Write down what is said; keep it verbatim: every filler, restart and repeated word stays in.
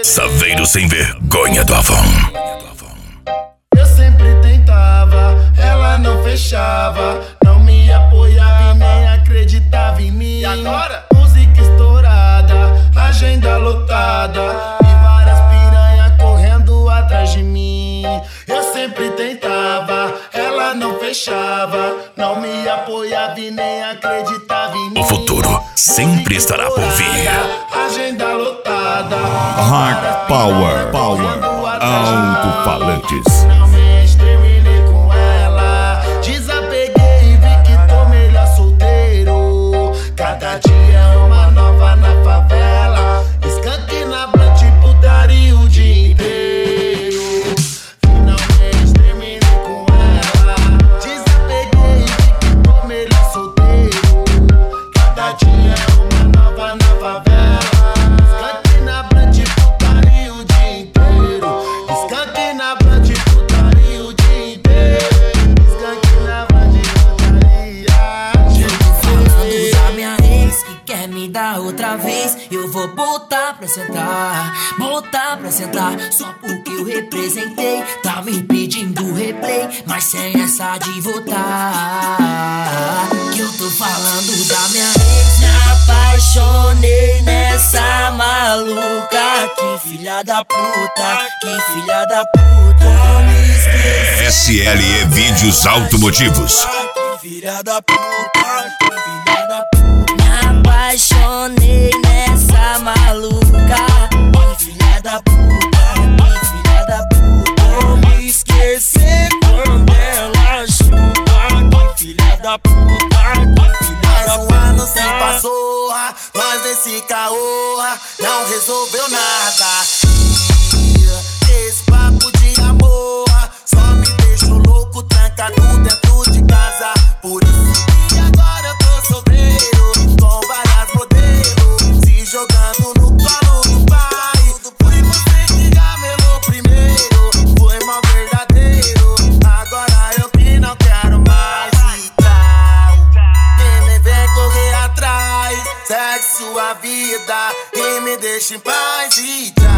Saveiro sem vergonha do Avon. Eu sempre tentava, ela não fechava, não me apoiava e nem acreditava em mim. E agora? Música estourada, agenda lotada e várias piranha correndo atrás de mim. Eu sempre tentava, ela não fechava, não me apoiava e nem acreditava em mim. O futuro sempre estará por vir. Agenda lotada, Hard Power, Power, alto-falantes. finalmente terminei com ela. Desapeguei e vi que tô melhor solteiro. Cada dia é uma nova na favela. Skunk na blunt, putaria o dia inteiro. Finalmente terminei com ela. Desapeguei e vi que tô melhor solteiro. Cada dia é uma nova na favela. Skunk na blunt, putaria o dia inteiro. Skunk na blunt, putaria o dia inteiro. Skunk na blunt, putaria. Eu tô falando da minha ex que quer me dar outra vez. Eu vou botar pra sentar, botar pra sentar. Só porque eu representei, tá me pedindo replay, mas sem essa de votar. Que eu tô falando da minha ex. Me apaixonei nessa maluca. Que filha da puta, que filha da puta. Me esqueci. S L E Vídeos Automotivos. Que filha da puta, que filha da puta. Me apaixonei nessa maluca. Que filha da puta, que filha da puta. Vou me esquecer quando ela chupa. Que filha da puta, que filha da puta. Mais um ano se passou, nós nesse caô não resolveu nada. Esse papo de amor só me deixou louco, trancado dentro de casa. Por isso que agora eu tô solteiro, com várias modelos, se jogando no colo do pai. Foi você que gamelou primeiro, foi mal verdadeiro. Agora eu que não quero mais e tal. Quem me vem correr atrás, segue sua vida e me deixa em paz e tchau.